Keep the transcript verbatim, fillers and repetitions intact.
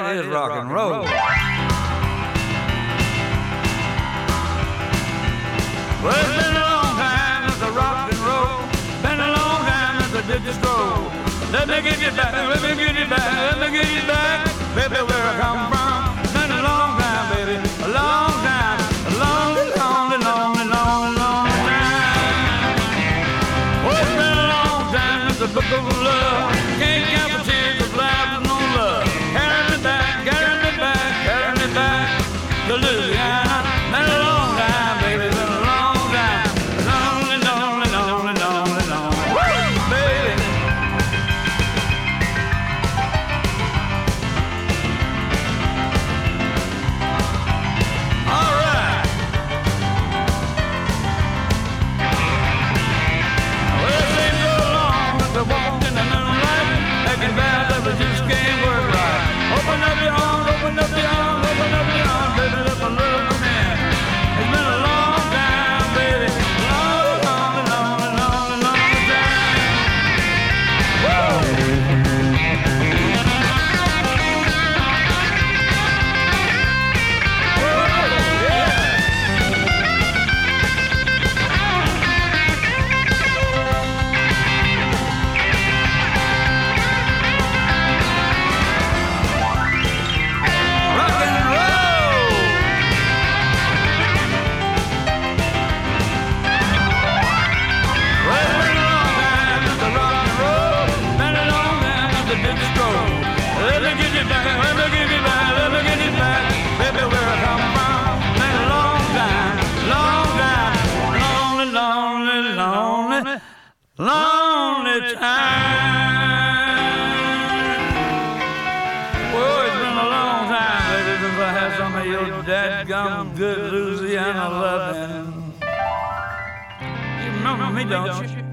right is rock and roll. Well, it's been a long time since I rock and roll. Been a long time since I did the stroll. Let me get you back, let me get you back, let me get you back, baby, where I come from. It's been a long time, baby, a long time, a long, long, long, long, long time. Well, it's been a long time since the book of love. Can't count the tears of life with no love. Carry me back, carry me back, carry me back to Louisiana. Been a long time, baby, been a long time. Lonely, lonely, lonely, lonely, lonely. Woo, baby. All right. Well, it seems so long since I walked in the moonlight, making vows that we just can't work right. Open up your arms, open up your arms, open up your arms, baby, let my love come in. It's been a long time, baby, long, long, long, long, long time. Woo! Whoa, yeah! Rock and roll! Well, it's been a long time since I rock and roll. Been a long time since I did the stroll. Let me get you back, let me get you back, let me get you back, baby, where I come from. Been a long time, long time, lonely, lonely, lonely, lonely time. Well, it's been a long time, baby, since I had some of your dadgum good Louisiana loving. You remember me, don't you?